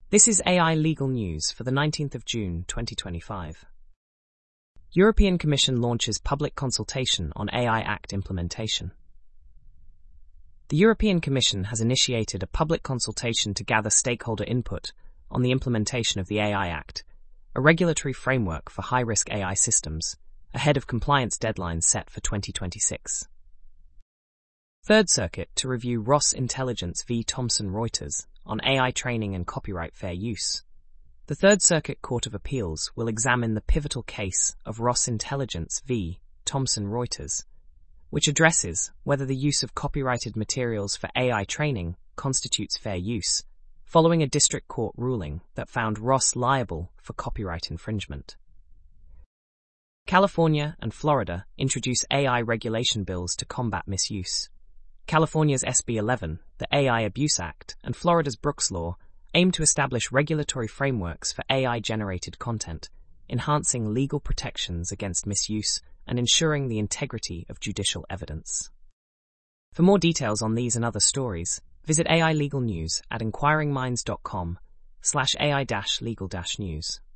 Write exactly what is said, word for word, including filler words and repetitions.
This is A I Legal News for the nineteenth of June twenty twenty-five. European Commission launches public consultation on A I Act implementation. The European Commission has initiated a public consultation to gather stakeholder input on the implementation of the A I Act, a regulatory framework for high-risk A I systems, ahead of compliance deadlines set for twenty twenty-six. Third Circuit to review Ross Intelligence v. Thomson Reuters on A I training and copyright fair use. The Third Circuit Court of Appeals will examine the pivotal case of Ross Intelligence v. Thomson Reuters, which addresses whether the use of copyrighted materials for A I training constitutes fair use, following a district court ruling that found Ross liable for copyright infringement. California and Florida introduce A I regulation bills to combat misuse. California's S B eleven, the A I Abuse Act, and Florida's Brooks Law aim to establish regulatory frameworks for A I-generated content, enhancing legal protections against misuse and ensuring the integrity of judicial evidence. For more details on these and other stories, visit A I Legal News at inquiring minds dot com slash A I legal news.